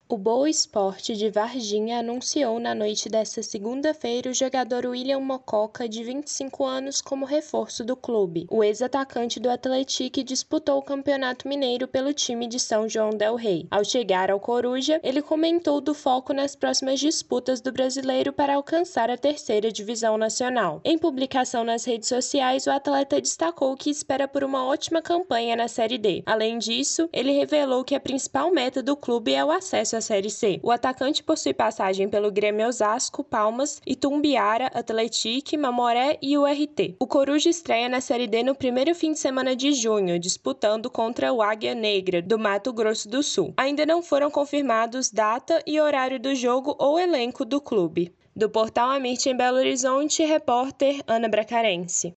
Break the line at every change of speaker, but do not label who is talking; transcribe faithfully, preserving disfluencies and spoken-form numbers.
O Boa Esporte de Varginha anunciou na noite desta segunda-feira o jogador William Mococa, de vinte e cinco anos, como reforço do clube. O ex-atacante do Atlético disputou o Campeonato Mineiro pelo time de São João del Rei. Ao chegar ao Coruja, ele comentou do foco nas próximas disputas do Brasileiro para alcançar a terceira divisão nacional. Em publicação nas redes sociais, o atleta destacou que espera por uma ótima campanha na Série D. Além disso, ele revelou que a principal meta do clube é o acesso à Série C. O atacante possui passagem pelo Grêmio Osasco, Palmas, Itumbiara, Atlético, Mamoré e U R T. O Coruja estreia na Série D no primeiro fim de semana de junho, disputando contra o Águia Negra, do Mato Grosso do Sul. Ainda não foram confirmados data e horário do jogo ou elenco do clube. Do Portal Amit em Belo Horizonte, repórter Ana Bracarense.